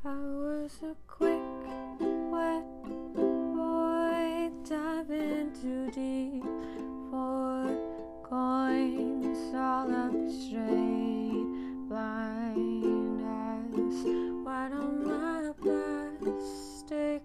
I was a quick, wet boy diving too deep for coins all up straight, blind as white on my plastic.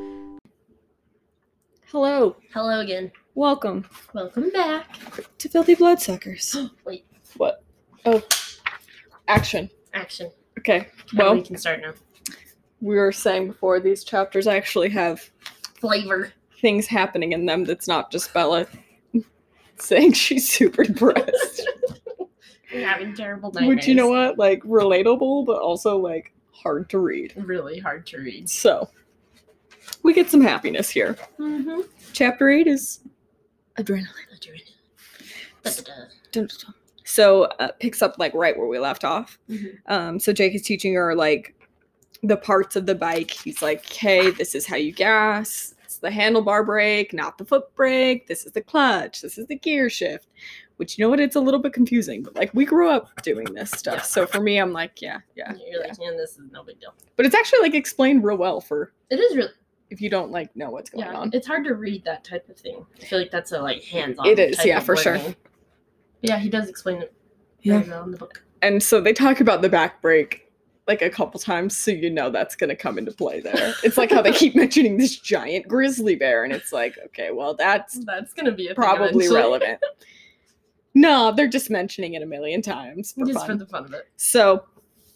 Hello. Hello again. Welcome Welcome back. to Filthy Bloodsuckers. Wait. What? Oh. Action. Action. Okay. Well, Well, we can start now. we were saying before, these chapters actually have Flavor. things happening in them that's not just Bella saying she's super depressed. You're having terrible nightmares. Which, you know what? Like, relatable, but also, like, hard to read. Really hard to read. So, we get some happiness here. Mm-hmm. Chapter 8 is adrenaline. Da-da-da. Dun, dun, dun. So, picks up, like, right where we left off. Mm-hmm. So Jake is teaching her, like, the parts of the bike. He's like, hey, this is how you gas. It's the handlebar brake, not the foot brake. This is the clutch. This is the gear shift. Which, you know what? It's a little bit confusing. But, like, we grew up doing this stuff. Yeah. So, for me, I'm like, yeah. You're like, man, this is no big deal. But it's actually, like, explained real well for It is really, if you don't, like, know what's going on. It's hard to read that type of thing. I feel like that's a, like, hands-on It is, type yeah, of for sure. learning. But yeah, he does explain it Yeah. very well in the book. And so they talk about the back brake like a couple times, so you know that's going to come into play there. It's like how they keep mentioning this giant grizzly bear, and it's like, okay, well, that's That's going to be a thing probably eventually. relevant. No, they're just mentioning it a million times for Just fun. for the fun of it. So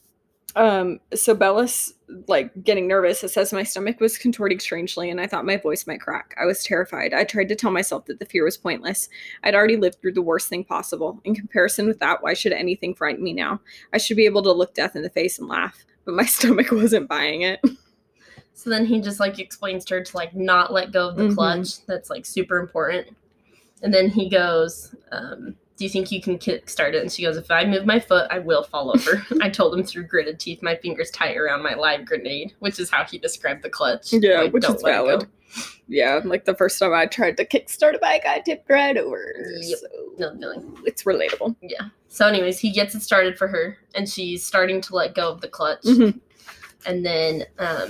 Bella's like getting nervous. It says my stomach was contorting strangely and I thought my voice might crack. I was terrified. I tried to tell myself that the fear was pointless. I'd already lived through the worst thing possible. In comparison with that, why should anything frighten me now? I should be able to look death in the face and laugh, but my stomach wasn't buying it. So then he just, like, explains to her to, like, not let go of the Mhm. clutch. That's, like, super important. And then he goes, do you think you can kickstart it? And she goes, if I move my foot, I will fall over. I told him through gritted teeth, my fingers tight around my live grenade, which is how he described the clutch. Yeah, Like, which don't is let it valid. go. Yeah, like the first time I tried to kickstart a bike, I tipped right over. Yep. So No feeling. it's relatable. Yeah. So anyways, he gets it started for her, and she's starting to let go of the clutch. Mhm. And then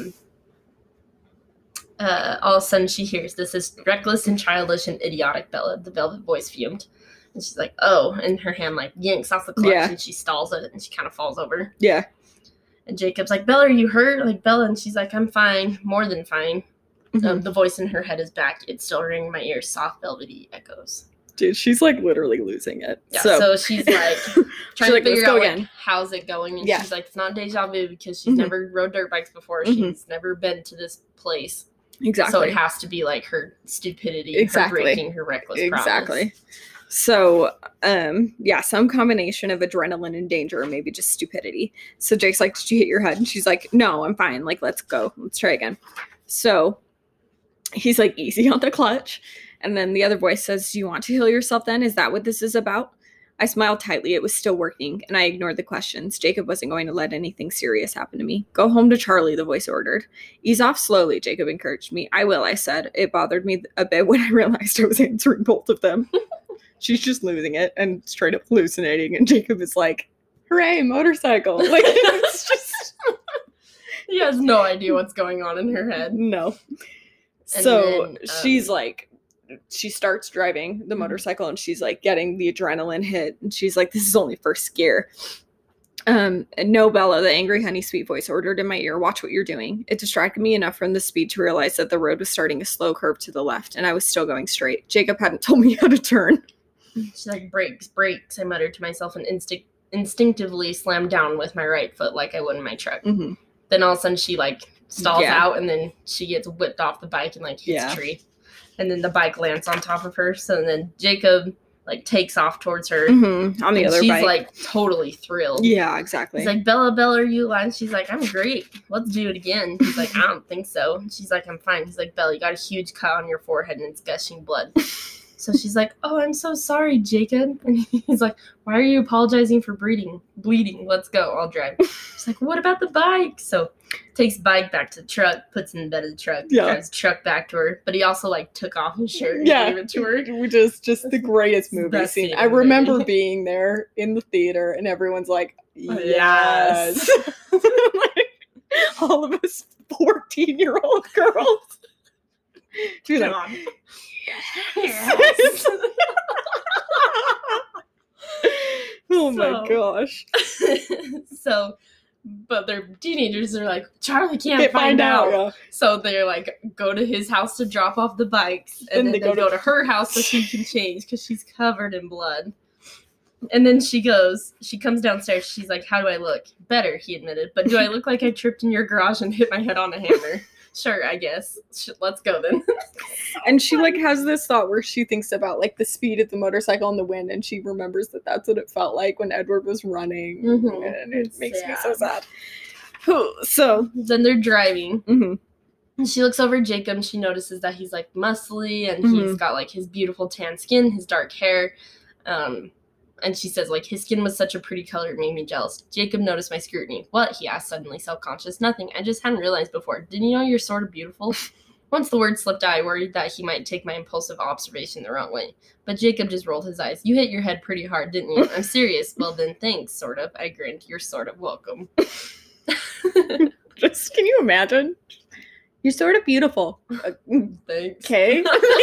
all of a sudden she hears, this is reckless and childish and idiotic, Bella. The velvet voice fumed. And she's like, oh, and her hand, like, yanks off the clutch, Yeah. and she stalls it, and she kind of falls over. Yeah. And Jacob's like, Bella, are you hurt? Like, Bella, and she's like, I'm fine, more than fine. Mhm. The voice in her head is back. It's still ringing in my ears, soft, velvety echoes. Dude, she's like literally losing it. Yeah, so she's like trying like, to "Let's figure go out again." like, how's it going, and Yeah. she's like, it's not deja vu because she's Mhm. never rode dirt bikes before. Mhm. She's never been to this place, Exactly. so it has to be like her stupidity, Exactly. her breaking her reckless Exactly. promise. So, yeah, some combination of adrenaline and danger, or maybe just stupidity. So Jake's like, did you hit your head? And she's like, no, I'm fine. Like, let's go. Let's try again. So he's like, easy on the clutch. And then the other voice says, do you want to heal yourself then? Is that what this is about? I smiled tightly. It was still working, and I ignored the questions. Jacob wasn't going to let anything serious happen to me. Go home to Charlie, the voice ordered. Ease off slowly, Jacob encouraged me. I will, I said. It bothered me a bit when I realized I was answering both of them. She's just losing it and straight up hallucinating, and Jacob is like, hooray, motorcycle. Like, it's just... He has no idea what's going on in her head. No. And So then, she's like, she starts driving the Mhm. motorcycle and she's like getting the adrenaline hit. And she's like, this is only first gear. And no, Bella, the angry honey sweet voice ordered in my ear, watch what you're doing. It distracted me enough from the speed to realize that the road was starting a slow curve to the left and I was still going straight. Jacob hadn't told me how to turn. She's like, brakes. I muttered to myself and instinctively slammed down with my right foot like I would in my truck. Mm-hmm. Then all of a sudden she like stalls Yeah. out, and then she gets whipped off the bike and like hits Yeah. a tree, and then the bike lands on top of her. So then Jacob like takes off towards her. Mm-hmm. On the and other she's bike. like totally thrilled. Yeah, exactly. He's like, Bella, are you alive? She's like, I'm great. Let's do it again. He's like, I don't think so. And she's like, I'm fine. He's like, Bella, you got a huge cut on your forehead and it's gushing blood. So she's like, oh, I'm so sorry, Jacob. And he's like, why are you apologizing for bleeding? Let's go. I'll drive. She's like, what about the bike? So takes bike back to the truck, puts it in the bed of the truck, Yeah. drives the truck back to her. But he also like took off his shirt and Yeah. gave it to her. Which is just the greatest movie Best scene. scene I in the remember movie. being there in the theater and everyone's like, Yes. yes. Like, all of us 14-year-old girls. She was like, God. yes. Oh my So- gosh. So, but their teenagers are like, Charlie can't find out. Yeah. So they're like, go to his house to drop off the bikes, and then they go to her house so she can change because she's covered in blood. And then she comes downstairs. She's like, how do I look? Better, he admitted. But do I look like I tripped in your garage and hit my head on a hammer? Sure, I guess. Let's go then. And she like has this thought where she thinks about like the speed of the motorcycle and the wind, and she remembers that that's what it felt like when Edward was running. Mhm. And it makes me so Sad. sad. So Then they're driving. mhm. And she looks over at Jacob and she notices that he's like muscly and Mhm. he's got like his beautiful tan skin, his dark hair. And she says, like, his skin was such a pretty color, it made me jealous. Jacob noticed my scrutiny. What? He asked, suddenly self-conscious. Nothing. I just hadn't realized before. Didn't you know you're sort of beautiful? Once the word slipped out, I worried that he might take my impulsive observation the wrong way. But Jacob just rolled his eyes. You hit your head pretty hard, didn't you? I'm serious. Well then, thanks, sort of. I grinned. You're sort of welcome. Just can you imagine? You're sort of beautiful. Thanks. Okay.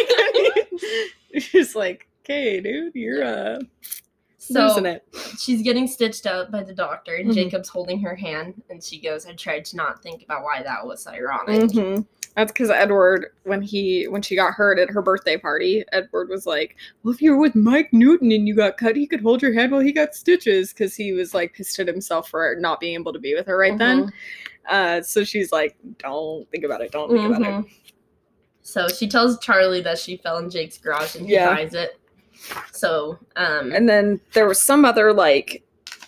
She's like, okay, dude, you're So losing it. she's getting stitched up by the doctor, and Mhm. Jacob's holding her hand, and she goes, I tried to not think about why that was ironic. hmm That's because Edward, when she got hurt at her birthday party, Edward was like, well, if you were with Mike Newton and you got cut, he could hold your head while he got stitches, because he was like pissed at himself for not being able to be with her right then. So she's like, don't think about it. Don't think about it. Mhm. So she tells Charlie that she fell in Jake's garage, and he Yeah. buys it. So, And then there was some other like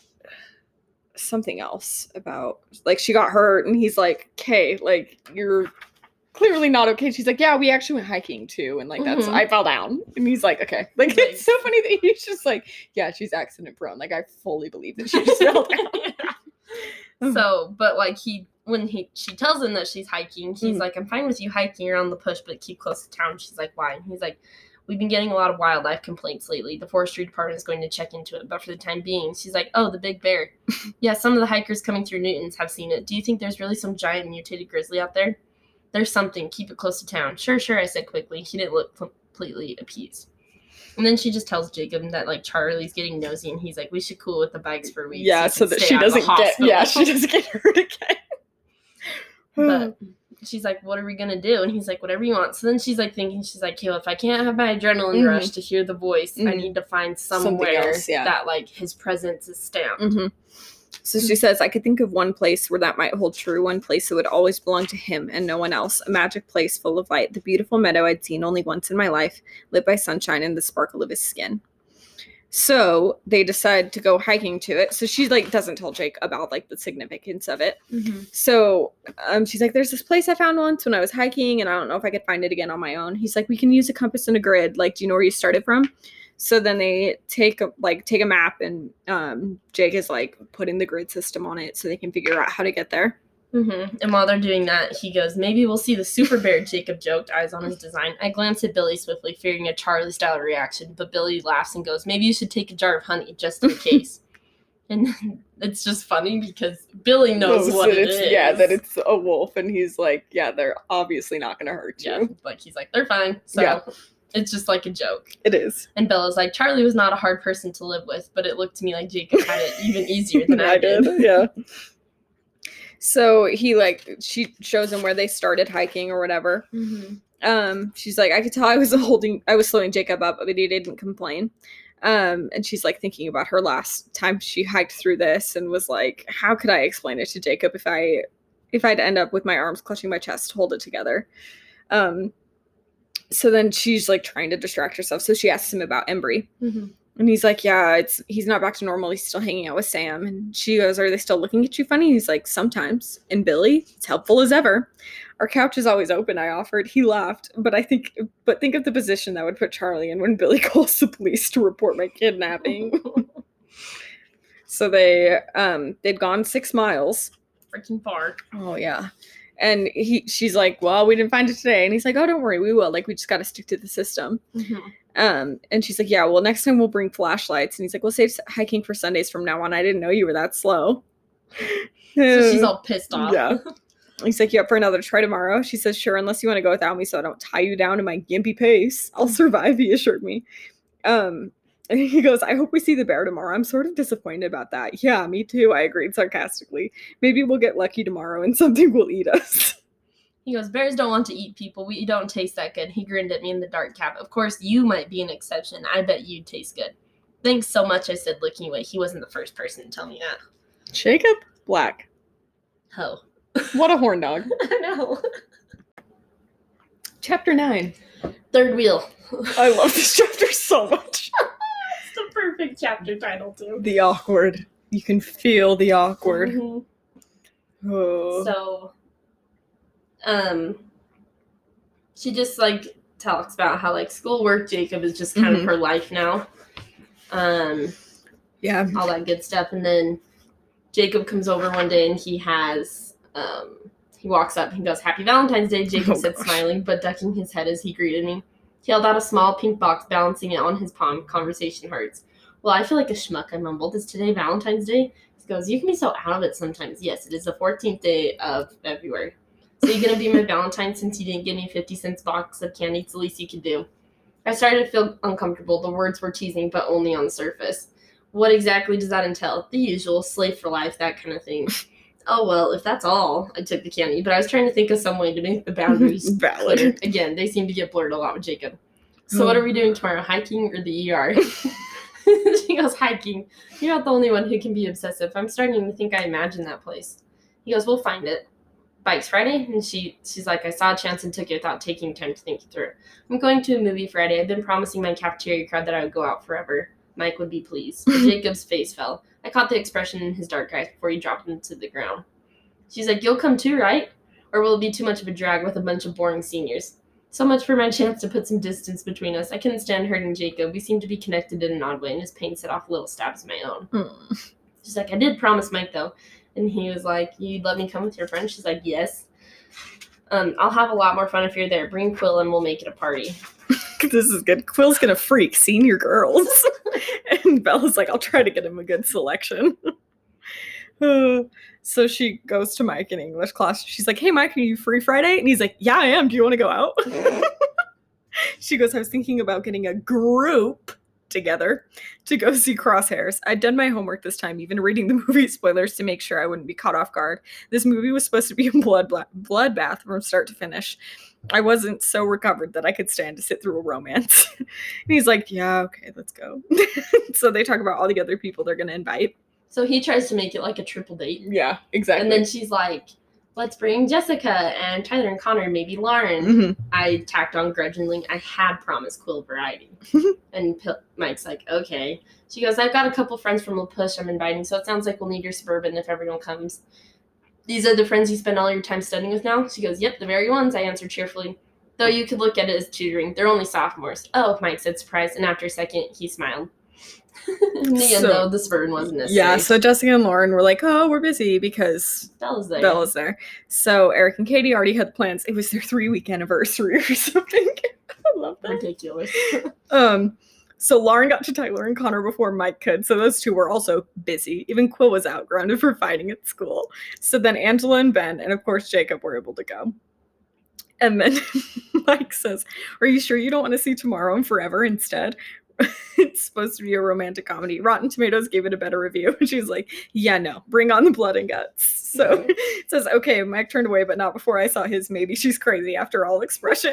something else about like she got hurt and he's like, okay, like you're clearly not okay. She's like, yeah, we actually went hiking too, and like that's Mhm. I fell down. And he's like, okay. Like Like- it's so funny that he's just like, yeah, she's accident prone. Like I fully believe that she just fell down. So, but like she tells him that she's hiking, he's Mhm. like, I'm fine with you hiking around the push, but keep close to town. She's like, why? And he's like, we've been getting a lot of wildlife complaints lately. The forestry department is going to check into it, but for the time being, she's like, oh, the big bear. Yeah, some of the hikers coming through Newton's have seen it. Do you think there's really some giant mutated grizzly out there? There's something. Keep it close to town. Sure, I said quickly. He didn't look completely appeased. And then she just tells Jacob that like Charlie's getting nosy, and he's like, we should cool with the bikes for a week. Yeah, you so can that stay she out of the doesn't get hospital." she doesn't get hurt again. But she's like, what are we gonna do? And he's like, whatever you want. So then she's like thinking, she's like, yo, if I can't have my adrenaline Mhm. rush to hear the voice, I Mhm. need to find Something somewhere else, yeah. that like his presence is stamped. hmm So she says, I could think of one place where that might hold true, one place that would always belong to him and no one else, a magic place full of light, the beautiful meadow I'd seen only once in my life, lit by sunshine and the sparkle of his skin. So they decide to go hiking to it. So she like doesn't tell Jake about like the significance of it. So she's like, there's this place I found once when I was hiking and I don't know if I could find it again on my own. He's like, we can use a compass and a grid. Like, do you know where you started from? So then they take a map and Jake is like putting the grid system on it so they can figure out how to get there. And while they're doing that, he goes, maybe we'll see the super bear, Jacob joked, eyes on his design. I glanced at Billy swiftly, fearing a Charlie-style reaction, but Billy laughs and goes, maybe you should take a jar of honey, just in case. And it's just funny because Billy knows what that it it's, is. yeah, that it's a wolf, and he's like, yeah, they're obviously not going to hurt you. Yeah, but he's like, they're fine. So Yeah. it's just like a joke. It is. And Bella's like, Charlie was not a hard person to live with, but it looked to me like Jacob had it even easier than I did. Yeah. So she shows him where they started hiking or whatever. She's like, I could tell I was slowing Jacob up, but he didn't complain. And she's like thinking about her last time she hiked through this and was like, how could I explain it to Jacob if I'd end up with my arms clutching my chest to hold it together? So then she's like trying to distract herself. So she asks him about Embry. And he's like, yeah, he's not back to normal. He's still hanging out with Sam. And she goes, are they still looking at you funny? He's like, sometimes. And Billy, it's helpful as ever. Our couch is always open, I offered. He laughed. But think of the position that would put Charlie in when Billy calls the police to report my kidnapping. So they'd gone 6 miles. Freaking far. Oh, yeah. And she's like, well, we didn't find it today. And he's like, oh, don't worry, we will. Like, we just got to stick to the system. And she's like, yeah, well, next time we'll bring flashlights. And he's like, we'll save hiking for Sundays from now on. I didn't know you were that slow. So she's all pissed off. Yeah. He's like, you up for another try tomorrow? She says, sure, unless you want to go without me so I don't tie you down in my gimpy pace. I'll survive, he assured me. And he goes, I hope we see the bear tomorrow. I'm sort of disappointed about that. Yeah, me too, I agreed sarcastically. Maybe we'll get lucky tomorrow and something will eat us. He goes, bears don't want to eat people. We don't taste that good. He grinned at me in the dark cab. Of course, you might be an exception. I bet you taste good. Thanks so much, I said, looking away. He wasn't the first person to tell me that. Jacob Black. Oh. What a horn dog. I know. Chapter 9. Third wheel. I love this chapter so much. It's the perfect chapter title, too. The awkward. You can feel the awkward. Mm-hmm. Oh. So, she just, like, talks about how, like, schoolwork, Jacob is just kind of her life now. Yeah. All that good stuff. And then Jacob comes over one day and he has, he walks up and he goes, Happy Valentine's Day, Jacob said, smiling, but ducking his head as he greeted me. He held out a small pink box, balancing it on his palm. Conversation hearts. Well, I feel like a schmuck, I mumbled. Is today Valentine's Day? He goes, you can be so out of it sometimes. Yes, it is the 14th day of February. So you're going to be my Valentine since you didn't give me a 50-cent box of candy? It's the least you could do. I started to feel uncomfortable. The words were teasing, but only on the surface. What exactly does that entail? The usual, slave for life, that kind of thing. Oh, well, if that's all, I took the candy. But I was trying to think of some way to make the boundaries valid. clear. Again, they seem to get blurred a lot with Jacob. So what are we doing tomorrow, hiking or the ER? She goes, hiking. You're not the only one who can be obsessive. I'm starting to think I imagined that place. He goes, we'll find it. Bikes Friday? And she's like, I saw a chance and took it without taking time to think it through. I'm going to a movie Friday. I've been promising my cafeteria crowd that I would go out forever. Mike would be pleased. Jacob's face fell. I caught the expression in his dark eyes before he dropped into the ground. She's like, you'll come too, right? Or will it be too much of a drag with a bunch of boring seniors? So much for my chance to put some distance between us. I couldn't stand hurting Jacob. We seemed to be connected in an odd way, and his pain set off little stabs of my own. She's like, I did promise Mike, though. And he was like, you'd let me come with your friend? She's like, yes. I'll have a lot more fun if you're there. Bring Quill and we'll make it a party. This is good. Quill's gonna freak senior girls. And Bella's like, I'll try to get him a good selection. So she goes to Mike in English class. She's like, hey, Mike, are you free Friday? And he's like, yeah, I am. Do you want to go out? She goes, I was thinking about getting a group together to go see Crosshairs. I'd done my homework this time, even reading the movie spoilers to make sure I wouldn't be caught off guard. This movie was supposed to be a bloodbath from start to finish. I wasn't so recovered that I could stand to sit through a romance. And he's like, yeah, okay, let's go. So they talk about all the other people they're going to invite. So he tries to make it like a triple date. Yeah, exactly. And then she's like, let's bring Jessica and Tyler and Connor, maybe Lauren. I tacked on grudgingly. I had promised Quill variety. And Mike's like, okay. She goes, I've got a couple friends from La Push I'm inviting, so it sounds like we'll need your Suburban if everyone comes. These are the friends you spend all your time studying with now? She goes, yep, the very ones, I answered cheerfully. Though you could look at it as tutoring. They're only sophomores. Oh, Mike said, surprised, and after a second, he smiled. In the end, though, the Suburban wasn't necessary. Yeah, so Jessica and Lauren were like, oh, we're busy because Bella's there. So Eric and Katie already had plans. It was their 3-week anniversary or something. I love that. Ridiculous. So Lauren got to Tyler and Connor before Mike could, so those two were also busy. Even Quill was out, grounded for fighting at school. So then Angela and Ben, and of course Jacob, were able to go. And then Mike says, are you sure you don't want to see Tomorrow and Forever instead? It's supposed to be a romantic comedy. Rotten Tomatoes gave it a better review. She's like, yeah, no, bring on the blood and guts. So it says, okay, Mike turned away, but not before I saw his maybe she's crazy after all expression.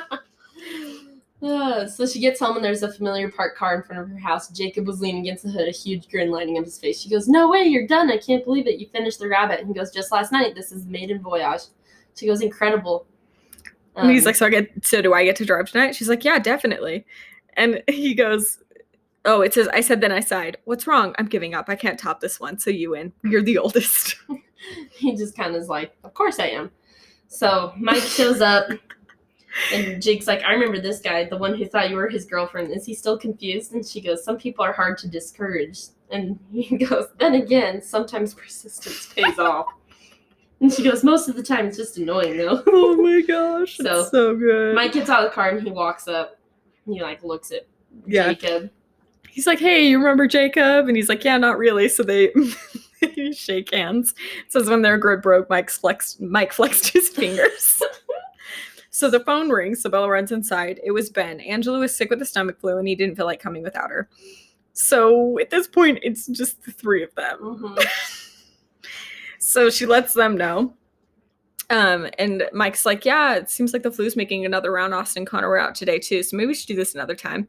So she gets home and there's a familiar parked car in front of her house. Jacob was leaning against the hood, a huge grin lighting up his face. She goes, no way, you're done. I can't believe it. You finished the rabbit. And he goes, just last night. This is maiden voyage. She goes, incredible. And he's like, so do I get to drive tonight? She's like, yeah, definitely. And he goes, oh, it says, I said, then I sighed. What's wrong? I'm giving up. I can't top this one. So you win. You're the oldest. He just kind of is like, of course I am. So Mike shows up. And Jake's like, I remember this guy, the one who thought you were his girlfriend. Is he still confused? And she goes, some people are hard to discourage. And he goes, then again, sometimes persistence pays off. And she goes, most of the time it's just annoying, though. Oh my gosh, that's so good. Mike gets out of the car and he walks up. And he, like, looks at Jacob. He's like, hey, you remember Jacob? And he's like, yeah, not really. So they You shake hands. It says when their grid broke, Mike flexed his fingers. So the phone rings, so Bella runs inside. It was Ben. Angela was sick with a stomach flu, and he didn't feel like coming without her. So at this point, it's just the three of them. Mm-hmm. So she lets them know. And Mike's like, yeah, it seems like the flu's making another round. Austin and Connor were out today, too, so maybe we should do this another time.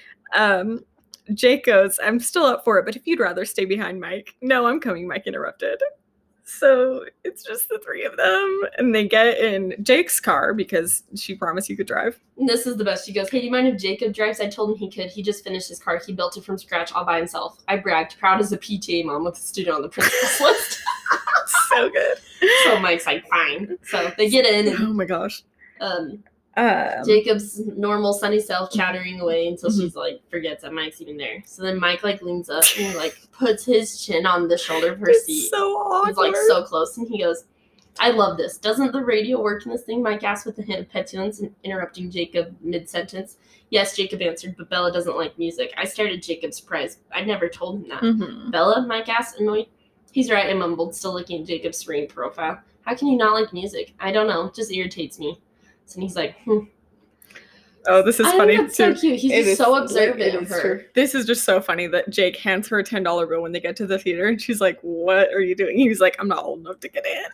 Jake goes, I'm still up for it, but if you'd rather stay behind, Mike. No, I'm coming, Mike interrupted. So it's just the three of them, and they get in Jake's car because she promised he could drive. And this is the best. She goes, hey, do you mind if Jacob drives? I told him he could. He just finished his car. He built it from scratch all by himself. I bragged, proud as a PTA mom with a student on the principal's list. So good. So Mike's like, fine. So they get in, and oh my gosh. Jacob's normal sunny self chattering away until she's like forgets that Mike's even there. So then Mike like leans up and like puts his chin on the shoulder of her seat. So awkward. He's like so close, and he goes, I love this. Doesn't the radio work in this thing? Mike asked with a hint of petulance and interrupting Jacob mid-sentence. Yes, Jacob answered, but Bella doesn't like music. I stared at Jacob surprised. I never told him that. Mm-hmm. Bella? Mike asked, annoyed. He's right, I mumbled, still looking at Jacob's screen profile. How can you not like music? I don't know. It just irritates me. So he's like, Oh, this is funny that's too. so cute. He's just so observant of her. True. This is just so funny that Jake hands her a $10 bill when they get to the theater, and she's like, "What are you doing?" He's like, "I'm not old enough to get in."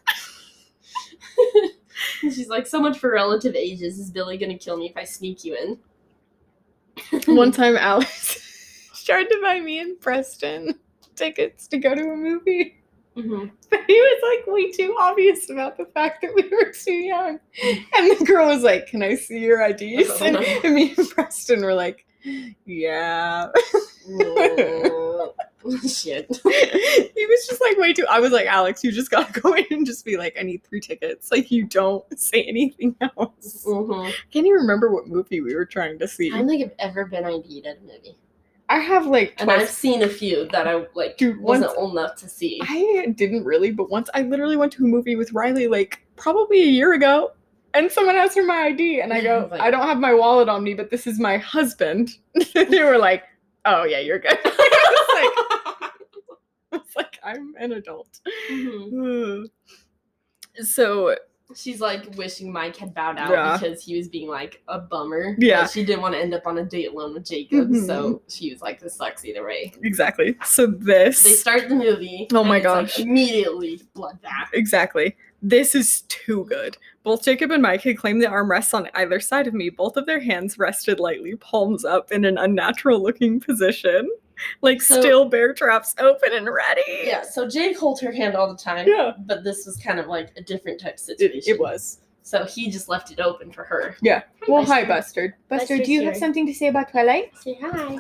And she's like, "So much for relative ages. Is Billy gonna kill me if I sneak you in?" One time, Alex tried to buy me and Preston tickets to go to a movie. Mm-hmm. But he was like way too obvious about the fact that we were too young. And the girl was like, "Can I see your IDs?" Oh, and, no. and me and Preston were like, "Yeah." Shit. He was just like way too. I was like, "Alex, you just gotta go in and just be like, I need 3 tickets." Like, you don't say anything else. Mm-hmm. Can't even remember what movie we were trying to see. I don't think I've ever been ID'd at a movie. I have like And I've seen a few that I like Dude, wasn't old enough to see. I didn't really, but once I literally went to a movie with Riley like probably a year ago, and someone asked for my ID, and I go, Like- I don't have my wallet on me, but this is my husband. They were like, "Oh yeah, you're good." I was like, I'm an adult. Mhm. So She's like wishing Mike had bowed out Yeah. because he was being like a bummer. Yeah. But she didn't want to end up on a date alone with Jacob, Mhm. so she was like, "This sucks either way." exactly. So this They start the movie. Oh my and it's, like, gosh. immediately bloodbath. Exactly. This is too good. Both Jacob and Mike had claimed the armrests on either side of me. Both of their hands rested lightly, palms up in an unnatural looking position. Like So- still bear traps open and ready. Yeah, so Jake holds her hand all the time. Yeah. But this was kind of like a different type of It, situation. it was. So he just left it open for her. Yeah. Well, hi, Buster. Buster. Buster, do you have something to say about Twilight? Say hi.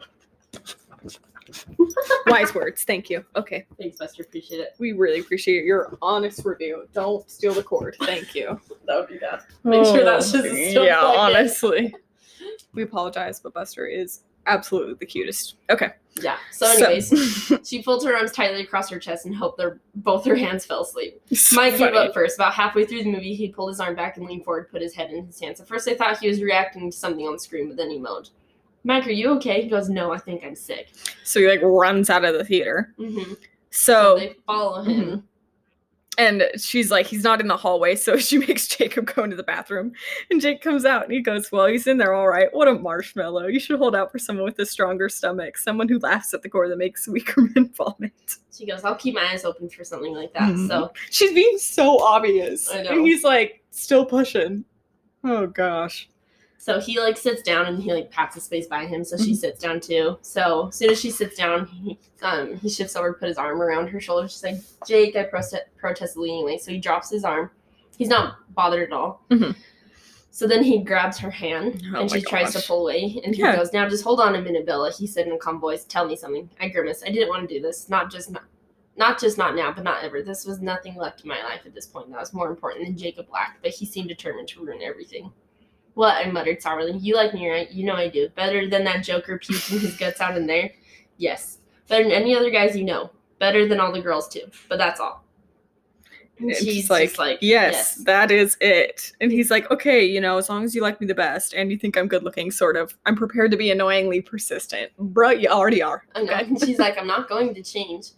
Wise words. Thank you. Okay. Thanks, Buster. Appreciate it. We really appreciate your honest review. Don't steal the cord. Thank you. That would be bad. Make sure that's just still Yeah, plugged in. honestly. We apologize, but Buster is absolutely the cutest. Okay. Yeah. So anyways, she folds her arms tightly across her chest and hoped both her hands fell asleep. Mike gave up first. About halfway through the movie, he pulled his arm back and leaned forward, put his head in his hands. At first, I thought he was reacting to something on the screen, but then he moaned. Mike, are you okay? He goes, no, I think I'm sick. So he like runs out of the theater. Mm-hmm. So So they follow him. and she's like, he's not in the hallway, so she makes Jacob go into the bathroom. And Jake comes out and he goes, well, he's in there all right. What a marshmallow. You should hold out for someone with a stronger stomach, someone who laughs at the core that makes weaker men vomit. She goes, I'll keep my eyes open for something like that. Mhm. So She's being so obvious. I know. And he's like, still pushing. Oh gosh. So he like sits down and he like pats the space by him, so she Mhm. sits down too. So as soon as she sits down, he shifts over to put his arm around her shoulder. She's like, Jake, I protested anyway. So he drops his arm. He's not bothered at all. Mhm. So then he grabs her hand Oh and my she tries to gosh. pull away. And he Yeah. goes, now just hold on a minute, Bella. He said in a calm voice, tell me something. I grimaced. I didn't want to do this. Not just not now, but not ever. This was nothing left in my life at this point that was more important than Jacob Black, but he seemed determined to ruin everything. What? I muttered sourly. You like me, right? You know I do. Better than that joker puking his guts out in there? Yes. Better than any other guys you know. Better than all the girls, too. But that's all. And It's she's like, just like, yes, that is it. And he's like, okay, you know, as long as you like me the best and you think I'm good looking, sort of, I'm prepared to be annoyingly persistent. Bro, you already are. I know. Okay. And she's like, I'm not going to change.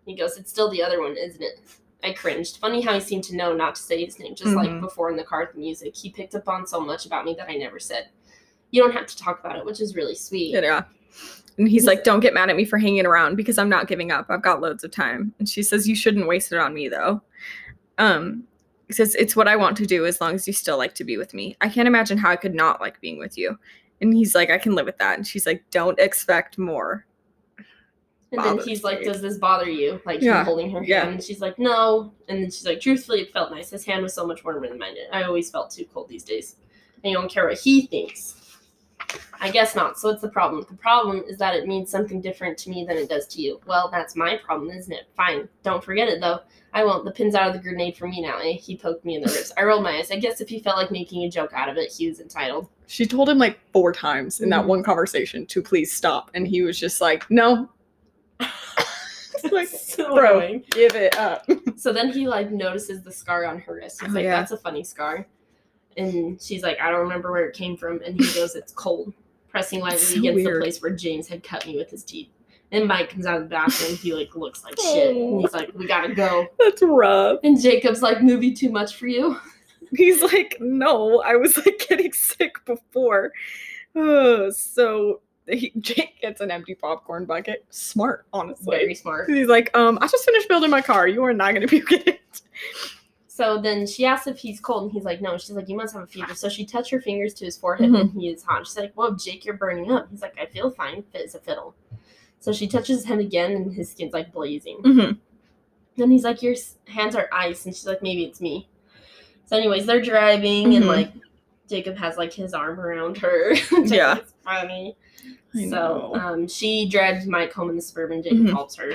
He goes, it's still the other one, isn't it? I cringed. Funny how he seemed to know not to say his name, just like before in the car with the music. He picked up on so much about me that I never said. You don't have to talk about it, which is really sweet. Yeah. And he's like, don't get mad at me for hanging around because I'm not giving up. I've got loads of time. And she says, you shouldn't waste it on me, though. He says, it's what I want to do as long as you still like to be with me. I can't imagine how I could not like being with you. And he's like, I can live with that. And she's like, don't expect more. And then he's like, does this bother you? Like, him holding her hand. And she's like, no. And then she's like, truthfully, it felt nice. His hand was so much warmer than mine did. I always felt too cold these days. And you don't care what he thinks. I guess not. So what's the problem? The problem is that it means something different to me than it does to you. Well, that's my problem, isn't it? Fine. Don't forget it, though. I won't. The pin's out of the grenade for me now, eh? He poked me in the ribs. I rolled my eyes. I guess if he felt like making a joke out of it, he was entitled. She told him like 4 times in that one conversation to please stop. And he was just like, no. Like, so bro, annoying. give it up. So then he like notices the scar on her wrist. He's like, that's a funny scar. And she's like, I don't remember where it came from. And he goes, it's cold. Pressing lightly against the place where James had cut me with his teeth. And Mike comes out of the bathroom. He like looks like shit. And he's like, we gotta go. That's rough. And Jacob's like, movie too much for you? He's like, no, I was like getting sick before. So Jake gets an empty popcorn bucket. Smart, honestly. Very smart. He's like, I just finished building my car. You are not going to puke in it. So then she asks if he's cold, and he's like, no. She's like, you must have a fever. So she touched her fingers to his forehead, and he is hot. She's like, whoa, Jake, you're burning up. He's like, I feel fine. Fit as a fiddle. So she touches his hand again, and his skin's like blazing. Then he's like, your hands are ice. And she's like, maybe it's me. So anyways, they're driving, and like Jacob has like his arm around her. Yeah. It's funny. So she dragged Mike home in the Suburban. Jacob helps her.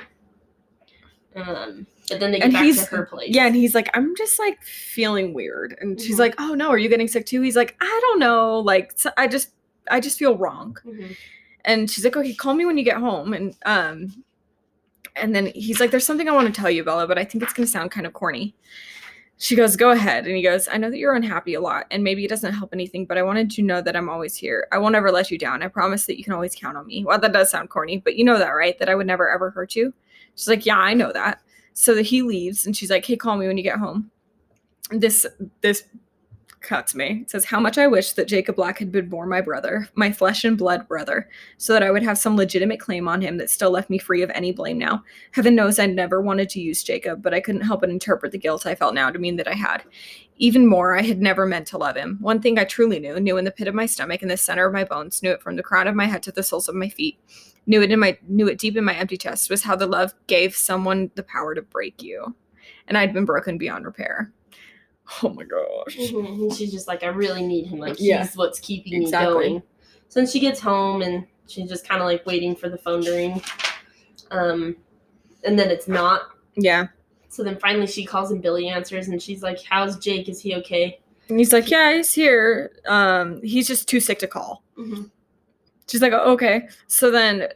But then they get back to her place. Yeah, and he's like, I'm just like feeling weird. And she's like, oh no, are you getting sick too? He's like, I don't know. Like, so I just feel wrong. And she's like, okay, call me when you get home. And then he's like, there's something I want to tell you, Bella, but I think it's going to sound kind of corny. She goes, go ahead. And he goes, I know that you're unhappy a lot, and maybe it doesn't help anything, but I wanted you to know that I'm always here. I won't ever let you down. I promise that you can always count on me. Well, that does sound corny, but you know that, right? That I would never, ever hurt you. She's like, yeah, I know that. So that he leaves, and she's like, hey, call me when you get home. This cuts me. It says, how much I wish that Jacob Black had been more my brother, my flesh and blood brother, so that I would have some legitimate claim on him that still left me free of any blame now. Heaven knows I never wanted to use Jacob, but I couldn't help but interpret the guilt I felt now to mean that I had. Even more, I had never meant to love him. One thing I truly knew in the pit of my stomach and the center of my bones, knew it from the crown of my head to the soles of my feet, knew it deep in my empty chest, was how the love gave someone the power to break you. And I'd been broken beyond repair. Oh my gosh. And she's just like, I really need him. Like, he's what's keeping me going. So then she gets home, and she's just kind of like waiting for the phone to ring. And then it's not. Yeah. So then finally she calls, and Billy answers, and she's like, how's Jake? Is he okay? And he's like, yeah, he's here. He's just too sick to call. She's like, oh, okay. So then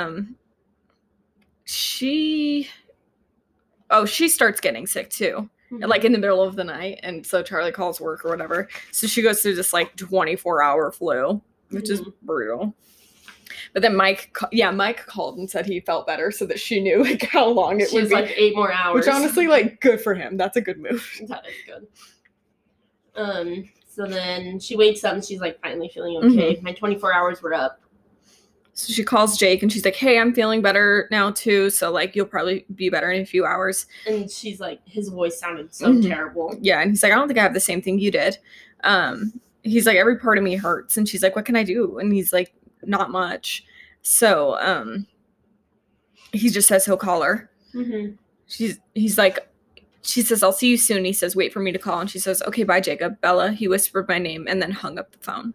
she starts getting sick too. Like in the middle of the night, and so Charlie calls work or whatever. So she goes through this like 24-hour flu, which is brutal. But then Mike called and said he felt better, so that she knew like how long it would be. Like 8 more hours. Which honestly, like, good for him. That's a good move. That is good. So then she wakes up and she's like finally feeling okay. My 24 hours were up. So she calls Jake and she's like, hey, I'm feeling better now too. So like, you'll probably be better in a few hours. And she's like, his voice sounded so terrible. Yeah. And he's like, I don't think I have the same thing you did. He's like, every part of me hurts. And she's like, what can I do? And he's like, not much. So he just says he'll call her. He's like, she says, I'll see you soon. He says, wait for me to call. And she says, okay, bye, Jacob. Bella. He whispered my name and then hung up the phone.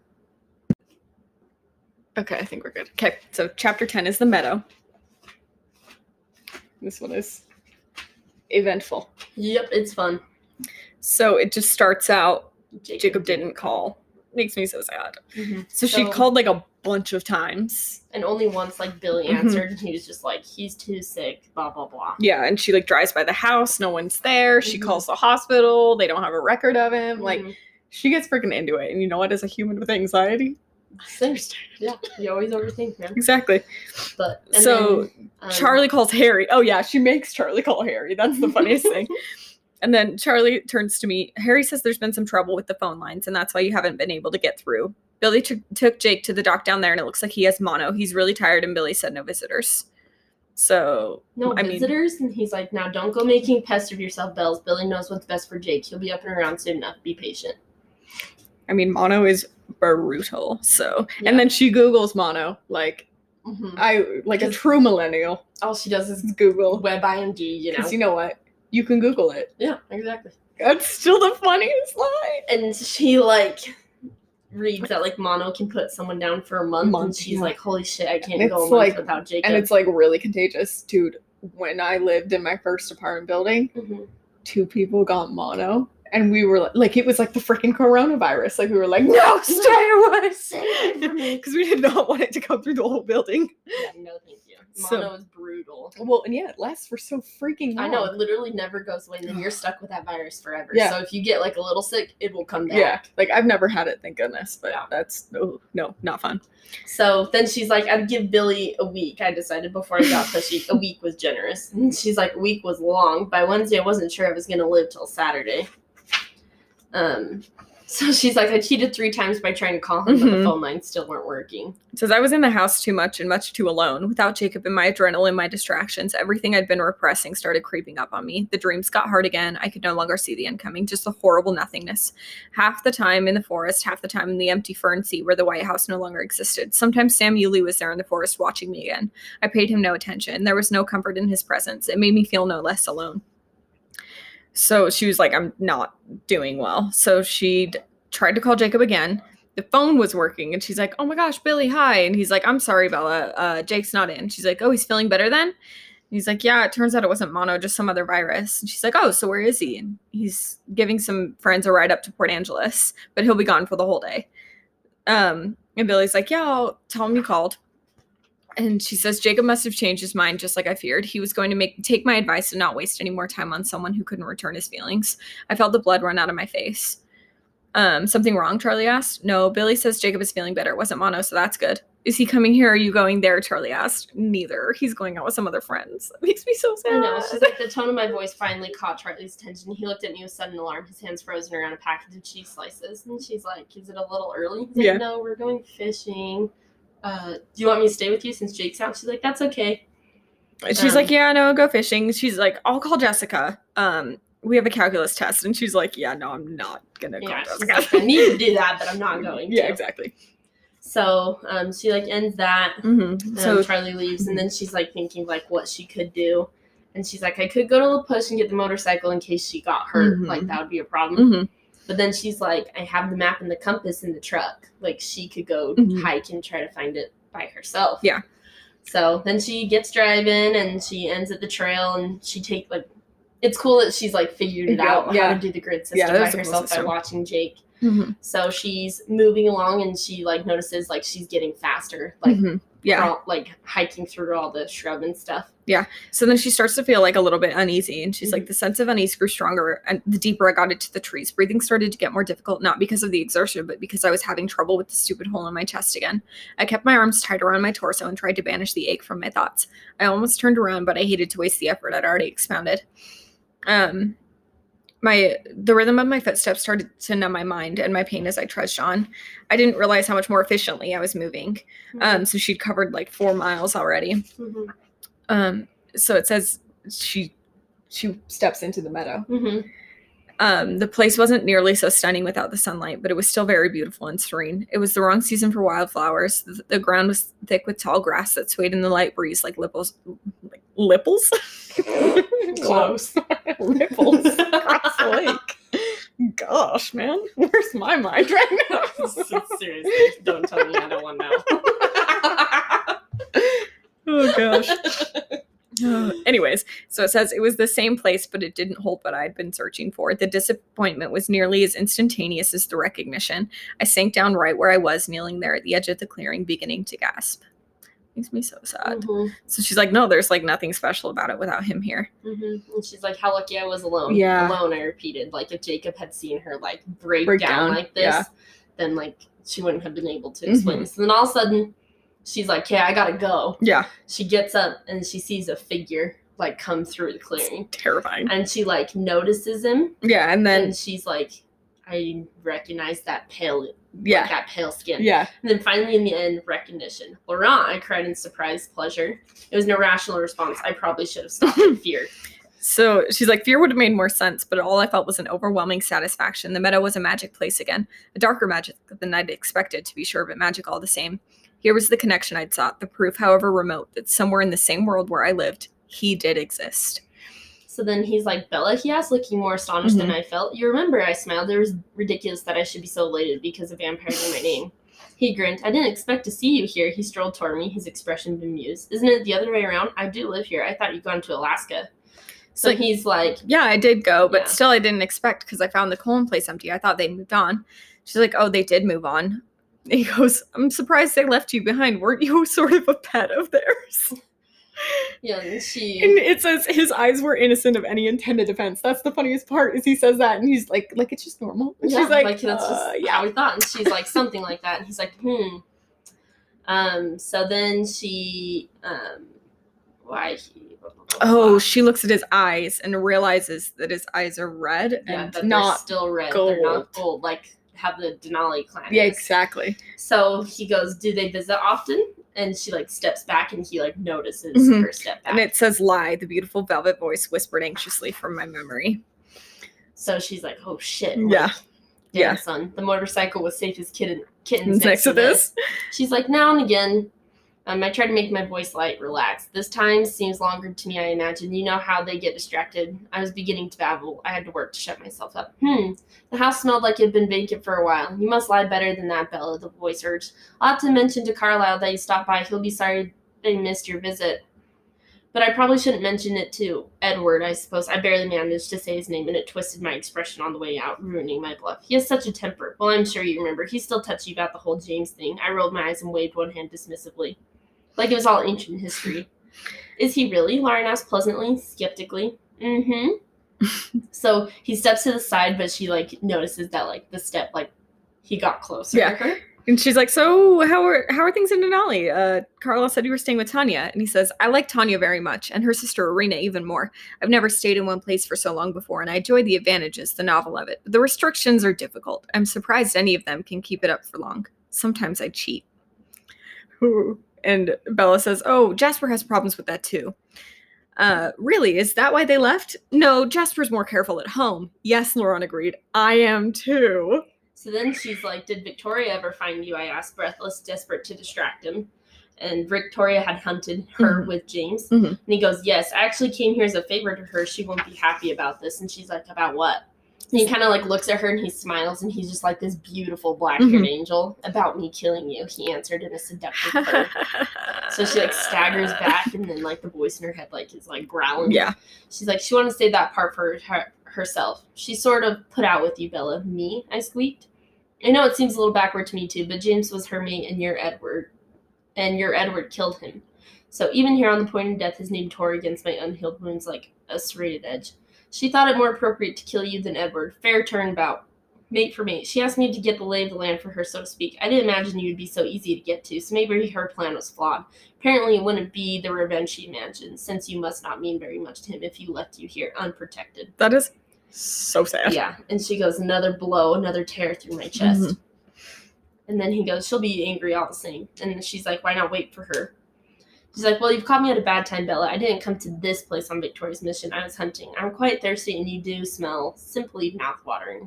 Okay, I think we're good. Okay, so chapter 10 is the meadow. This one is eventful. Yep, it's fun. So it just starts out, Jacob didn't call. Makes me so sad. So she called like a bunch of times. And only once like Billy answered, and he was just like, he's too sick, blah, blah, blah. Yeah, and she like drives by the house, no one's there. She calls the hospital, they don't have a record of him. Like, she gets freaking into it. And you know what, as a human with anxiety, Same. Yeah, you always overthink, man. Exactly. But So, then, Charlie calls Harry. Oh yeah, she makes Charlie call Harry. That's the funniest thing. And then Charlie turns to me. Harry says there's been some trouble with the phone lines, and that's why you haven't been able to get through. Billy took Jake to the dock down there, and it looks like he has mono. He's really tired, and Billy said no visitors. So, no visitors? And he's like, now don't go making pests of yourself, Bells. Billy knows what's best for Jake. He'll be up and around soon enough. Be patient. I mean, mono is brutal. So, Yeah. and then she Googles mono, like a true millennial. All she does is Google. WebIMD, you know. Because you know what? You can Google it. Yeah, exactly. That's still the funniest line. And she, like, reads that, like, mono can put someone down for a month. And she's like, holy shit, I can't go a month without Jacob. And it's, like, really contagious. Dude, when I lived in my first apartment building, 2 people got mono. And we were like, it was like the freaking coronavirus. Like, we were like, no, stay away. Because we did not want it to go through the whole building. Yeah, no, thank you. Mono is brutal. Well, and yeah, it lasts for so freaking long. I know, it literally never goes away. And then you're stuck with that virus forever. Yeah. So if you get, like, a little sick, it will come back. Yeah, like, I've never had it, thank goodness. But that's, no, not fun. So then she's like, I'd give Billy a week. I decided before I got pushy. A week was generous. And she's like, a week was long. By Wednesday, I wasn't sure I was going to live till Saturday. So she's like, I cheated 3 times by trying to call him, but the phone lines still weren't working. It says, I was in the house too much and much too alone. Without Jacob and my adrenaline, my distractions, everything I'd been repressing started creeping up on me. The dreams got hard again. I could no longer see the end coming, just the horrible nothingness. Half the time in the forest, half the time in the empty fern sea where the White House no longer existed. Sometimes Sam Yulee was there in the forest watching me again. I paid him no attention. There was no comfort in his presence. It made me feel no less alone. So she was like, I'm not doing well. So she tried to call Jacob again. The phone was working, and she's like, oh my gosh, Billy, hi. And he's like, I'm sorry, Bella. Jake's not in. She's like, oh, he's feeling better then? And he's like, yeah, it turns out it wasn't mono, just some other virus. And she's like, oh, so where is he? And he's giving some friends a ride up to Port Angeles, but he'll be gone for the whole day. And Billy's like, yeah, I'll tell him you called. And she says, Jacob must have changed his mind just like I feared. He was going to take my advice and not waste any more time on someone who couldn't return his feelings. I felt the blood run out of my face. Something wrong? Charlie asked. No, Billy says Jacob is feeling better. It wasn't mono, so that's good. Is he coming here or are you going there? Charlie asked. Neither. He's going out with some other friends. That makes me so sad. I know. She's like, the tone of my voice finally caught Charlie's attention. He looked at me with sudden alarm, his hands frozen around a package of cheese slices. And she's like, is it a little early? He's like, no, we're going fishing. Do you want me to stay with you since Jake's out? She's like, that's okay. She's like, yeah, no, go fishing. She's like, I'll call Jessica. We have a calculus test. And she's like, yeah, no, I'm not going to call Jessica. Like, I need to do that, but I'm not going to. Yeah, exactly. So she like ends that. So Charlie leaves, and then she's like thinking like what she could do. And she's like, I could go to La Push and get the motorcycle in case she got hurt. Like, that would be a problem. But then she's like, I have the map and the compass in the truck. Like, she could go hike and try to find it by herself. Yeah. So then she gets driving, and she ends at the trail, and she takes, like, it's cool that she's, like, figured it out how to do the grid system by herself by watching Jake. So she's moving along, and she, like, notices, like, she's getting faster. Like, like, hiking through all the shrub and stuff. Yeah. So then she starts to feel like a little bit uneasy, and she's like, the sense of unease grew stronger, and the deeper I got into the trees, breathing started to get more difficult, not because of the exertion, but because I was having trouble with the stupid hole in my chest again. I kept my arms tight around my torso and tried to banish the ache from my thoughts. I almost turned around, but I hated to waste the effort I'd already expounded. The rhythm of my footsteps started to numb my mind and my pain as I trudged on. I didn't realize how much more efficiently I was moving. So she'd covered like 4 miles already. So it says she steps into the meadow. The place wasn't nearly so stunning without the sunlight, but it was still very beautiful and serene. It was the wrong season for wildflowers. The ground was thick with tall grass that swayed in the light breeze like lipples. Lipples? Close. Ripples across the lake. Gosh, man. Where's my mind right now? Seriously, don't tell me I don't want to know. Oh, gosh. Anyways, so it says it was the same place, but it didn't hold what I had been searching for. The disappointment was nearly as instantaneous as the recognition. I sank down right where I was, kneeling there at the edge of the clearing, beginning to gasp. Makes me so sad. So she's like, no, there's like nothing special about it without him here. And she's like, how lucky I was alone. Yeah. Alone, I repeated. Like, if Jacob had seen her like break down like this, then like she wouldn't have been able to explain. So then all of a sudden, she's like, "Okay, I gotta go." Yeah. She gets up and she sees a figure like come through the clearing. It's terrifying. And she like notices him. Yeah, and then she's like, "I recognize that pale, yeah, like that pale skin." Yeah. And then finally, in the end, recognition. Laurent, I cried in surprise, pleasure. It was an irrational response. I probably should have stopped in fear. So she's like, fear would have made more sense, but all I felt was an overwhelming satisfaction. The meadow was a magic place again, a darker magic than I'd expected, to be sure, but magic all the same. Here was the connection I'd sought, the proof, however remote, that somewhere in the same world where I lived, he did exist. So then he's like, "Bella," he asked, looking more astonished than I felt. "You remember," I smiled. "It was ridiculous that I should be so elated because a vampire knew my name." He grinned. "I didn't expect to see you here." He strolled toward me, his expression bemused. "Isn't it the other way around? I do live here. I thought you'd gone to Alaska." So like, he's like, "Yeah, I did go, but still I didn't expect because I found the Cullen place empty. I thought they'd moved on." She's like, "Oh, they did move on." He goes, "I'm surprised they left you behind. Weren't you sort of a pet of theirs?" Yeah, and it says his eyes were innocent of any intended offense. That's the funniest part, is he says that and he's like it's just normal. And she's like that's just how we thought. And she's like, something like that. And he's like, So then she she looks at his eyes and realizes that his eyes are red and not still red. Gold. They're not gold, like how the Denali clan is. Yeah, exactly. So he goes, "Do they visit often?" And she like steps back and he like notices her step back. And it says, "Lie," the beautiful velvet voice whispered anxiously from my memory. So she's like, "Oh shit." Yeah. Damn, son. The motorcycle was safe as kittens next to this. She's like, "Now and again, I try to make my voice light, relaxed. This time seems longer to me, I imagine. You know how they get distracted." I was beginning to babble. I had to work to shut myself up. The house smelled like it had been vacant for a while. "You must lie better than that, Bella," the voice urged. "I'll have to mention to Carlisle that you stopped by. He'll be sorry they missed your visit. But I probably shouldn't mention it to Edward, I suppose." I barely managed to say his name, and it twisted my expression on the way out, ruining my bluff. "He has such a temper. Well, I'm sure you remember. He's still touchy about the whole James thing." I rolled my eyes and waved one hand dismissively. Like it was all ancient history. "Is he really?" Lauren asked pleasantly, skeptically. So he steps to the side, but she like notices that like the step, like he got closer to her. And she's like, "So how are things in Denali? Carla said you were staying with Tanya." And he says, "I like Tanya very much, and her sister Irina even more. I've never stayed in one place for so long before, and I enjoy the advantages, the novel of it. But the restrictions are difficult. I'm surprised any of them can keep it up for long. Sometimes I cheat." Ooh. And Bella says, "Oh, Jasper has problems with that too." "Really? Is that why they left?" "No, Jasper's more careful at home." "Yes," Laurent agreed. "I am too." So then she's like, "Did Victoria ever find you?" I asked, breathless, desperate to distract him. And Victoria had hunted her with James. And he goes, "Yes, I actually came here as a favor to her. She won't be happy about this." And she's like, "About what?" And he kind of like looks at her and he smiles and he's just like this beautiful black-haired angel. "About me killing you," he answered in a seductive purr. So she like staggers back and then like the voice in her head like is like growling. Yeah. She's like, she wanted to say that part for herself. "She sort of put out with you, Bella." "Me?" I squeaked. "I know it seems a little backward to me too, but James was her mate and your Edward killed him. So even here on the point of death, his name tore against my unhealed wounds like a serrated edge. She thought it more appropriate to kill you than Edward. Fair turnabout. Mate for mate. She asked me to get the lay of the land for her, so to speak. I didn't imagine you'd be so easy to get to, so maybe her plan was flawed. Apparently it wouldn't be the revenge she imagined, since you must not mean very much to him if he left you here unprotected." That is so sad. Yeah, and she goes, "Another blow, another tear through my chest." And then he goes, "She'll be angry all the same." And she's like, "Why not wait for her?" She's like, "Well, you've caught me at a bad time, Bella. I didn't come to this place on Victoria's mission. I was hunting. I'm quite thirsty, and you do smell simply mouth-watering."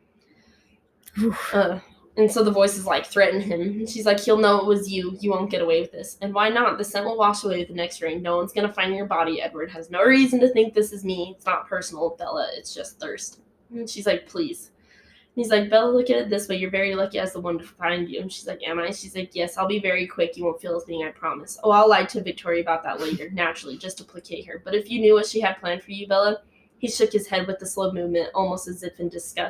And so the voices like threaten him. And she's like, "He'll know it was you. You won't get away with this." "And why not? The scent will wash away with the next rain. No one's gonna find your body. Edward has no reason to think this is me. It's not personal, Bella. It's just thirst." And she's like, "Please." And he's like, "Bella, look at it this way. You're very lucky as the one to find you." And she's like, "Am I?" She's like, "Yes, I'll be very quick. You won't feel a thing, I promise." "Oh, I'll lie to Victoria about that later, naturally, just to placate her. But if you knew what she had planned for you, Bella." He shook his head with a slow movement, almost as if in disgust.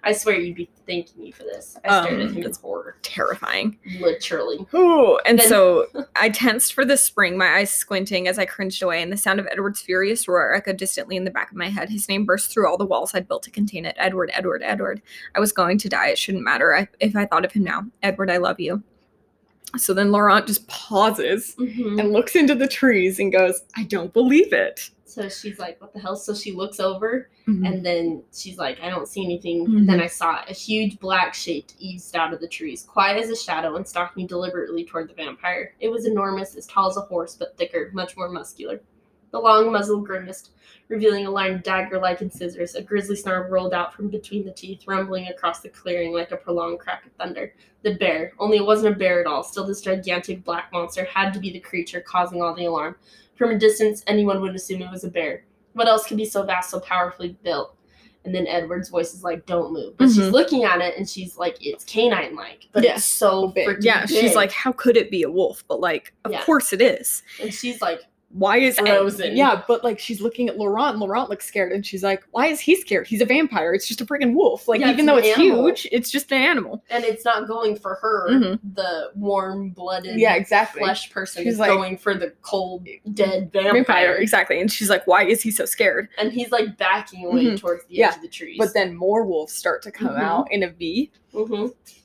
I swear you'd be thanking me for this. I stared at him in That's horror. terrifying. Literally. Ooh, and Then- so I tensed for the spring, my eyes squinting as I cringed away, and the sound of Edward's furious roar echoed distantly in the back of my head. His name burst through all the walls I'd built to contain it. Edward, Edward, Edward. I was going to die. It shouldn't matter if I thought of him now. Edward, I love you. So then Laurent just pauses Mhm. and looks into the trees and goes, I don't believe it. So she's like, what the hell? So she looks over Mhm. and then she's like, I don't see anything. Mhm. And then I saw a huge black shape eased out of the trees, quiet as a shadow and stalking deliberately toward the vampire. It was enormous, as tall as a horse, but thicker, much more muscular. The long muzzle grimaced, revealing a line of dagger-like scissors. A grisly snarl rolled out from between the teeth, rumbling across the clearing like a prolonged crack of thunder. The bear, only it wasn't a bear at all. Still, this gigantic black monster had to be the creature causing all the alarm. From a distance, anyone would assume it was a bear. What else could be so vast, so powerfully built? And then Edward's voice is like, don't move. But she's Mhm. looking at it and she's like, it's canine-like. But Yeah. it's so Big. freaking Yeah, she's big. like, how could it be a wolf? But like, of Yeah. course it is. And she's like, Why is Frozen. Yeah, but like she's looking at Laurent, and Laurent looks scared, and she's like, "Why is he scared? He's a vampire. It's just a freaking wolf. Like Yeah, even it's though an it's animal. huge, it's just an animal." and it's not going for her, Mhm. the warm-blooded Yeah, exactly. flesh person. She's Is like- going for the cold, dead vampire. Vampire, exactly. And she's like, "Why is he so scared?" And he's like backing away Mhm. towards the Yeah, edge of the trees. But then more wolves start to come Mhm. out in a V. hmm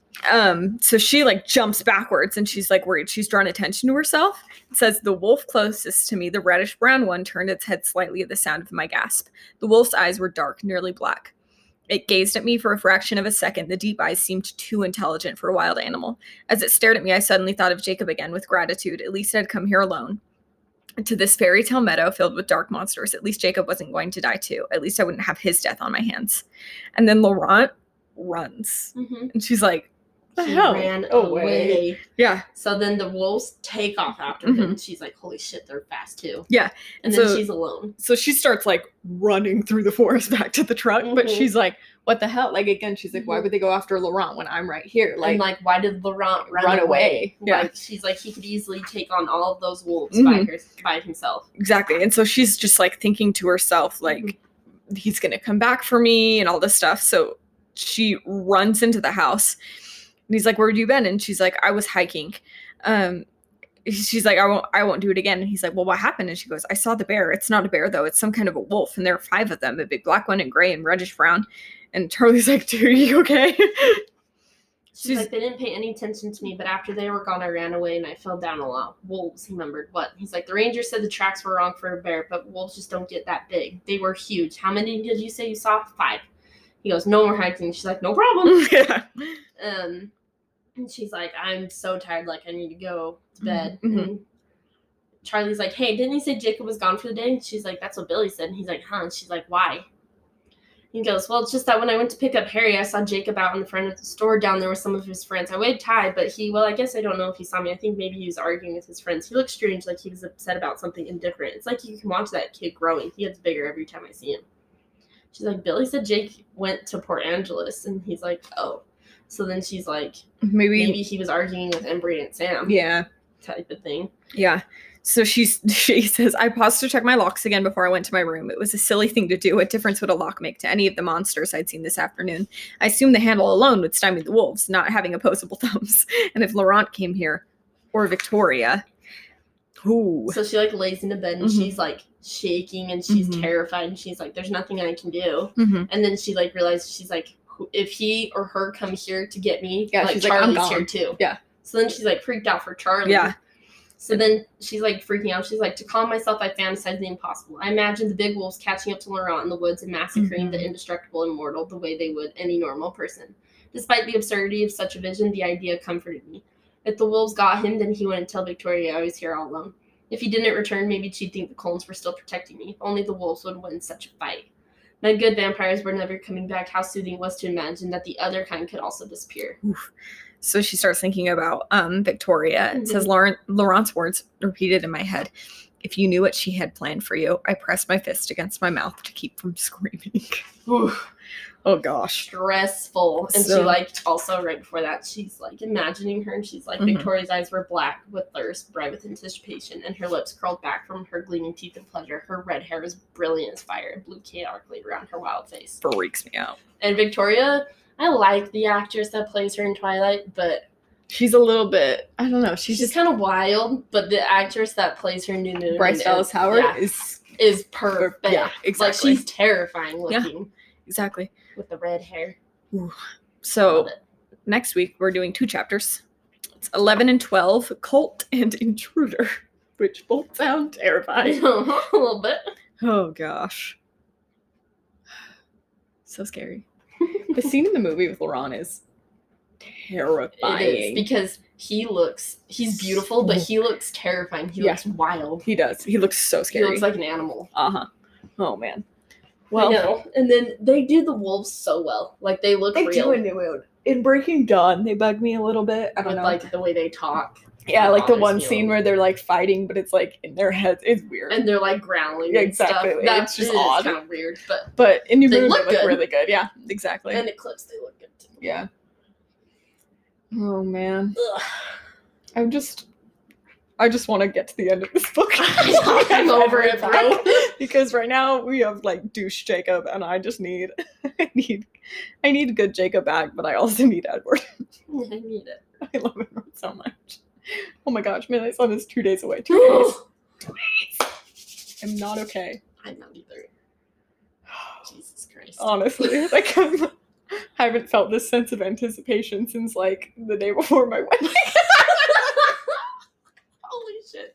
So she like jumps backwards and she's like worried. She's drawn attention to herself. It says the wolf closest to me, the reddish brown one, turned its head slightly at the sound of my gasp. The wolf's eyes were dark, nearly black. It gazed at me for a fraction of a second. The deep eyes seemed too intelligent for a wild animal. As it stared at me, I suddenly thought of Jacob again with gratitude. At least I'd come here alone. To this fairy tale meadow filled with dark monsters. At least Jacob wasn't going to die too. At least I wouldn't have his death on my hands. And then Laurent runs. hmm And she's like, the She hell? ran away. away. Yeah. So then the wolves take off after him. And she's like, holy shit, they're fast too. Yeah. And So- then she's alone. So she starts like running through the forest back to the truck, but Mhm. she's like, what the hell? Like again, she's like, why Mhm. would they go after Laurent when I'm right here? And like, why did Laurent run run away? away. Yeah. Like, she's like, he could easily take on all of those wolves Mhm. by himself. Exactly. And so she's just like thinking to herself, like, Mhm. he's gonna come back for me and all this stuff. So she runs into the house and he's like, where have you been? And she's like, I was hiking. She's like, I won't do it again. And he's like, well, what happened? And she goes, I saw the bear. It's not a bear though. It's some kind of a wolf. And there are 5 of them, a big black one and gray and reddish brown. And Charlie's like, dude, are you okay? She's She's- like, they didn't pay any attention to me, but after they were gone, I ran away and I fell down a lot. Wolves, he remembered. What? He's like, the ranger said the tracks were wrong for a bear, but wolves just don't get that big. They were huge. How many did you say you saw? 5. He goes, no more hiking. She's like, no problem. Yeah. And she's like, I'm so tired, like I need to go to bed. Mhm. And Charlie's like, hey, didn't he say Jacob was gone for the day? And she's like, that's what Billy said. And he's like, huh? And she's like, why? He goes, well, it's just that when I went to pick up Harry, I saw Jacob out in the front of the store down there with some of his friends. I waved hi, but I guess I don't know if he saw me. I think maybe he was arguing with his friends. He looked strange, like he was upset about something indifferent. It's like you can watch that kid growing. He gets bigger every time I see him. She's like, Billy said Jake went to Port Angeles. And he's like, oh. So then she's like, maybe he was arguing with Embry and Sam. Yeah. Type of thing. Yeah. So she says, I paused to check my locks again before I went to my room. It was a silly thing to do. What difference would a lock make to any of the monsters I'd seen this afternoon? I assumed the handle alone would stymie the wolves, not having opposable thumbs. And if Laurent came here, or Victoria, ooh. So she like lays into bed and Mhm. she's like shaking and she's Mhm. terrified and she's like, there's nothing I can do. Mhm. And then she like realizes she's like, if he or her come here to get me, Yeah, like she's like, I'm Charlie's here gone. too. Yeah. So then she's like freaked out for Charlie. Yeah. So then she's like freaking out. She's like, to calm myself, I fantasized the impossible. I imagined the big wolves catching up to Laurent in the woods and massacring Mhm. the indestructible immortal the way they would any normal person. Despite the absurdity of such a vision, the idea comforted me. If the wolves got him, then he wouldn't tell Victoria I was here all alone. If he didn't return, maybe she'd think the Colons were still protecting me. Only the wolves would win such a fight. My good vampires were never coming back. How soothing it was to imagine that the other kind could also disappear. Oof. So she starts thinking about Victoria. It says Mhm. Laurent's words repeated in my head. If you knew what she had planned for you, I pressed my fist against my mouth to keep from screaming. Oof. Oh gosh. Stressful. And So- she like also right before that, she's like imagining her and she's like, Mhm. Victoria's eyes were black with thirst, bright with anticipation, and her lips curled back from her gleaming teeth of pleasure. Her red hair was brilliant as fire and blew chaotically around her wild face. Freaks me out. And Victoria I like the actress that plays her in Twilight, but She's a little bit, I don't know. she's just kind of wild. But the actress that plays her in New Moon, Bryce Dallas Howard is perfect. Yeah, exactly. Like she's terrifying looking Exactly. with the red hair. Ooh. So Love it. next week we're doing 2 chapters. It's 11 and 12, Cult and Intruder, which both sound terrifying. A little bit. Oh gosh. So scary. The scene in the movie with Laurent is terrifying. It is because he's beautiful, but he looks terrifying. He looks wild. He does. He looks so He scary. looks like an animal. Uh-huh. Oh man. Well, Well, I know. And then they do the wolves so well. Like they look they real do in New Moon. In Breaking Dawn, they bug me a little bit. I don't with know. like the way they talk. Yeah, like the bothers one me a scene little. where they're like fighting, but it's like in their heads. It's weird. And they're like growling. Yeah, and exactly. Stuff. It's just odd. kind of weird, But in New They Moon, look they look good. really good. Yeah, exactly. and Eclipse they look good too. Yeah. Oh man. Ugh. I just want to get to the end of this book. I'm over it, bro. Because right now we have like douche Jacob, and I just need, I need a good Jacob back, but I also need Edward. I need it. I love Edward so much. Oh my gosh, Midnight Sun is 2 days away. 2 days. I'm not okay. I'm not either. Jesus Christ. Honestly, like I haven't felt this sense of anticipation since like the day before my wedding. Holy shit.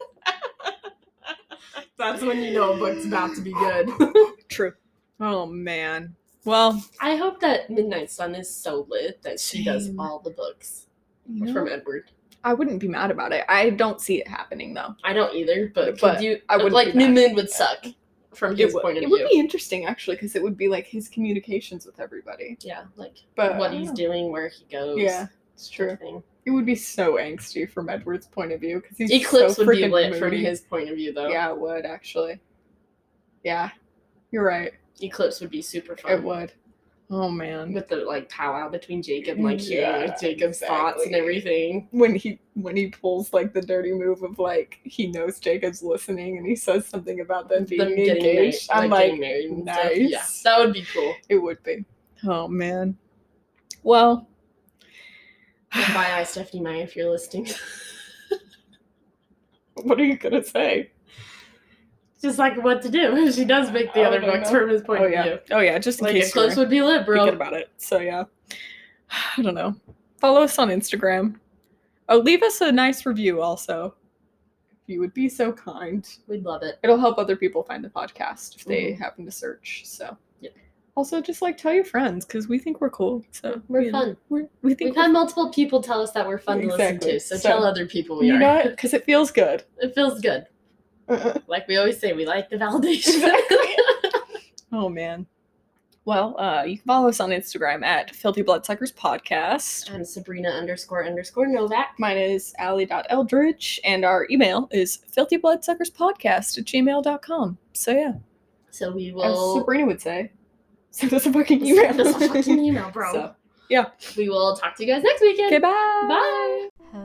That's when you know a book's about to be good. True. Oh man. Well, I hope that Midnight Sun is so lit that she does Same. all the books you know, from Edward. I wouldn't be mad about it. I don't see it happening though. I don't either, but But could you? I wouldn't like be New mad. Moon would suck from his point of It view. would be interesting actually, because it would be like his communications with everybody. Yeah, like But what I don't he's know. doing, where he goes. Yeah, it's sort true. of thing. It would be so angsty from Edward's point of view because he's Eclipse so would be freaking lit from moody. his point of view, though. Yeah, it would actually. Yeah, you're right. Eclipse would be super fun. It would. Oh man. With the like powwow between Jacob, and, like hearing Yeah, like, Jacob's thoughts and exactly. everything. When he pulls like the dirty move of like he knows Jacob's listening and he says something about them being Them getting married, engaged. I'm like, getting married and stuff. nice. Yeah, that would be cool. It would be. Oh man. Well, FYI, Stephanie Meyer, if you're listening. what are you gonna say? Just like what to do. She does make the I other don't books know. from his point Oh of yeah. view. Oh yeah. Just in Like case Eclipse you're would be lit, bro. thinking about it. So yeah. I don't know. Follow us on Instagram. Oh, leave us a nice review also. If you would be so kind. We'd love it. It'll help other people find the podcast if they Mhm. happen to search. So Yep. Also just like tell your friends because we think we're cool. So We're you know, fun. We think We've had multiple people tell us that we're fun to Exactly. listen to, so So, tell other people we you are. know what? Because it feels good. It feels good. Like we always say, we like the validation. Exactly. Oh man. Well, you can follow us on Instagram at Filthy Bloodsuckers Podcast. I'm Sabrina__Novak. Mine is Allie.Eldridge, and our email is filthybloodsuckerspodcast@gmail.com. So yeah, So we as will Sabrina would say, send us a fucking email. send us a fucking email, bro. So, yeah. We will talk to you guys next weekend. Okay, bye. Bye.